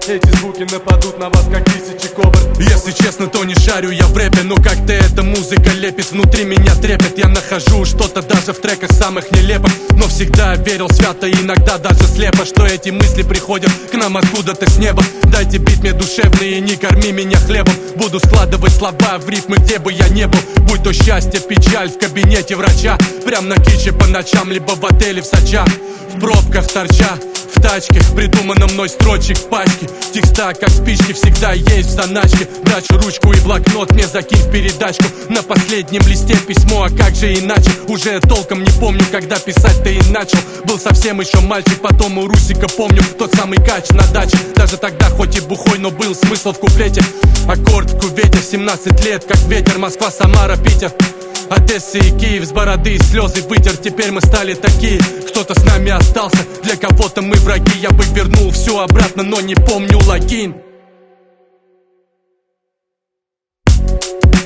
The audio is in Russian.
Эти звуки нападут на вас, как тысячи кобр. Если честно, то не шарю я в рэпе, но как-то эта музыка лепит, внутри меня трепет. Я нахожу что-то даже в треках самых нелепых, но всегда верил свято и иногда даже слепо, что эти мысли приходят к нам откуда-то с неба. Дайте бит мне душевный и не корми меня хлебом. Буду складывать слова в рифмы, где бы я не был. Будь то счастье, печаль в кабинете врача, прям на киче по ночам, либо в отеле в Сочах. В пробках торча, в тачке, придумано мной строчек в пачке. Текста, как спички, всегда есть в заначке. Брачу ручку и блокнот мне закинь в передачку. На последнем листе письмо, а как же иначе? Уже толком не помню, когда писать-то и начал. Был совсем еще мальчик, потом у Русика помню тот самый кач на даче. Даже тогда хоть и бухой, но был смысл в куплете. Аккорд в кувете, 17 лет, как ветер, Москва, Самара, Питер. Одесса и Киев, с бороды и слезы вытер. Теперь мы стали такие, кто-то с нами остался. Для кого-то мы враги, я бы вернул все обратно, но не помню логин.